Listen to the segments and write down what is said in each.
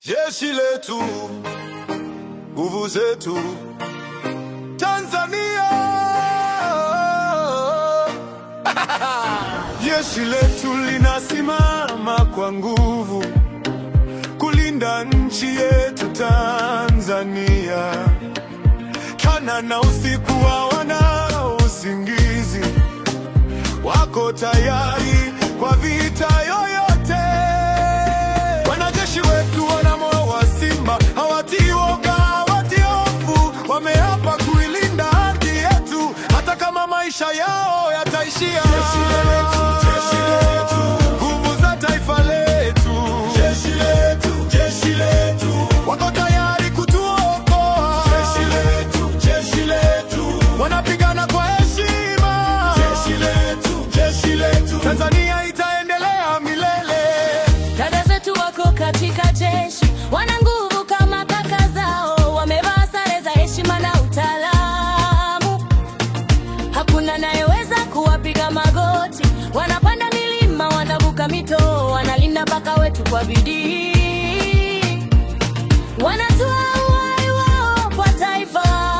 Jeshi letu, nguvu zetu, Tanzania. Jeshi letu linasimama kwa nguvu kulinda nchi yetu Tanzania. Kana na usiku hawana usingizi, wako tayari kwa vita yoyote. Wanajeshi wetu wana moyo wa simba, hawatii woga, hawatii hofu. Wameapa kuilinda ardhi yetu hata kama maisha yao yataishia. Jeshi letu, jeshi letu, nguvu za taifa letu. Jeshi letu, jeshi letu, wako tayari kutuokoa. Jeshi letu, jeshi letu, wanapigana kwa heshima. Jeshi letu, jeshi letu, Tanzania itaendelea milele. Dada zetu wako katika jeshi, wana nguvu kama kaka zao. Wamevaa sare za heshima na utaalamu, hakuna anayeweza kuwapiga magoti. Wanapanda milima, wanavuka mito, wanalinda mpaka wetu kwa bidii. Wanatoa uhai wao kwa taifa,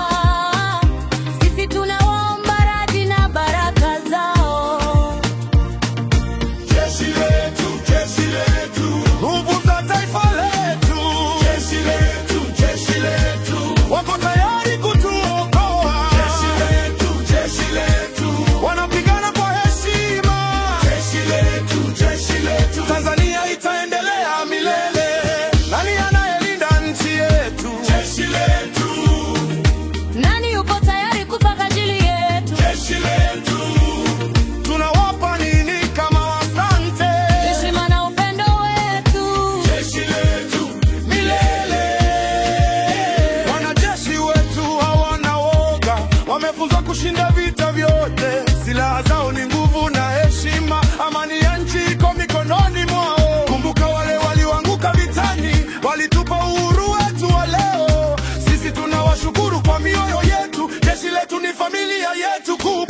sisi tunawaomba radhi na baraka zao. Jeshi letu, jeshi letu, nguvu za taifa letu. Jeshi letu, jeshi letu, wako tayari kutuokoa. Jeshi letu, jeshi letu, wanapigana kwa heshima. Jeshi letu, jeshi letu, Tanzania itaendelea milele. Nani anayelinda nchi yetu? Jeshi letu. Nani yupo tayari kufa kwa ajili yetu? Jeshi letu. Tunawapa nini kama asante? Heshima na upendo wetu. Jeshi letu milele. Wanajeshi wetu hawana woga, wamefunzwa kushinda vita vyote. Silaha zao ni nguvu na heshima, amani ya nchi iko mikononi mwao. Kumbuka wale walioanguka vitani, walitupa uhuru wetu wa leo. Sisi tunawashukuru kwa mioyo yetu. Jeshi letu ni familia yetu kuu.